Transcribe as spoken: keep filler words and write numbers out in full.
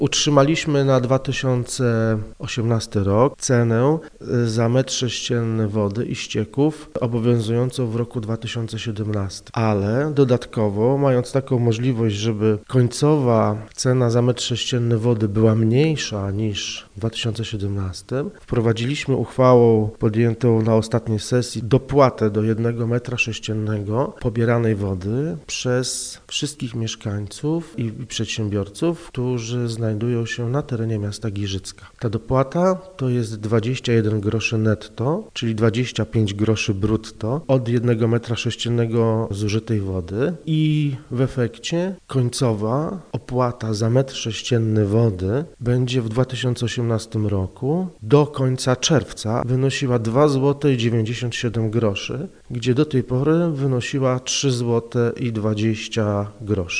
Utrzymaliśmy na dwa tysiące osiemnasty rok cenę za metr sześcienny wody i ścieków obowiązującą w roku dwa tysiące siedemnastym, ale dodatkowo, mając taką możliwość, żeby końcowa cena za metr sześcienny wody była mniejsza niż w dwa tysiące siedemnastym, wprowadziliśmy uchwałą podjętą na ostatniej sesji dopłatę do jednego metra sześciennego pobieranej wody przez wszystkich mieszkańców i przedsiębiorców, którzy znajdują się na terenie miasta Giżycka. Ta dopłata to jest dwadzieścia jeden groszy netto, czyli dwadzieścia pięć groszy brutto od jednego metra sześciennego zużytej wody i w efekcie końcowa opłata za metr sześcienny wody będzie w dwa tysiące osiemnastym roku do końca czerwca wynosiła dwa złote dziewięćdziesiąt siedem groszy, gdzie do tej pory wynosiła trzy złote dwadzieścia groszy.